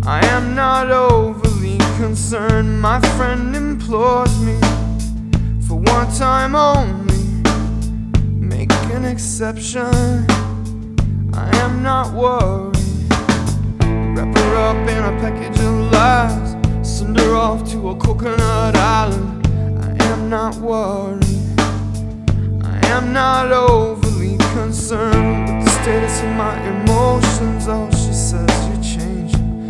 I am not overly concerned. My friend implores me, for one time only, make an exception. I am not worried. Wrap her up in a package of lies, send her off to a coconut island. I am not worried. I am not overly concerned with the status of my emotions.